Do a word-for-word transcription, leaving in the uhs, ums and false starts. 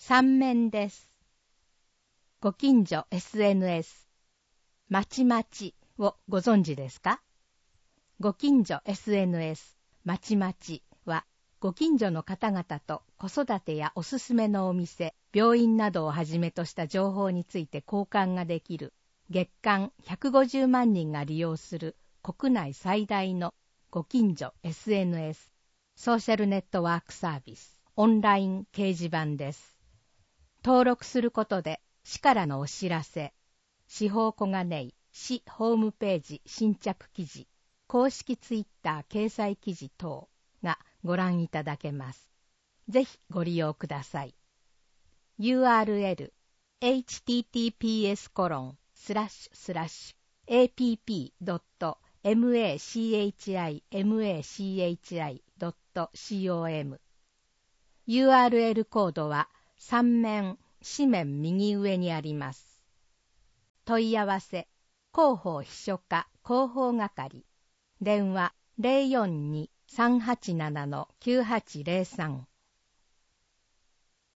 三面です。ご近所 エスエヌエス、まちまちをご存知ですか？ご近所 エスエヌエス、まちまちは、ご近所の方々と子育てやおすすめのお店、病院などをはじめとした情報について交換ができる、月間ひゃくごじゅうまんにんが利用する国内最大のご近所 エスエヌエス、ソーシャルネットワークサービス、オンライン掲示板です。登録することで、市からのお知らせ、市法小金井市ホームページ新着記事、公式ツイッター掲載記事等がご覧いただけます。ぜひご利用ください。ユーアールエル エイチティーティーピーエスコロンスラッシュスラッシュエーピーピードットマチマチドットコム ユーアールエル コードはさん面、紙面右上にあります。問い合わせ、広報秘書課広報係、電話 ゼロよんに さんはちなな きゅうはちゼロさん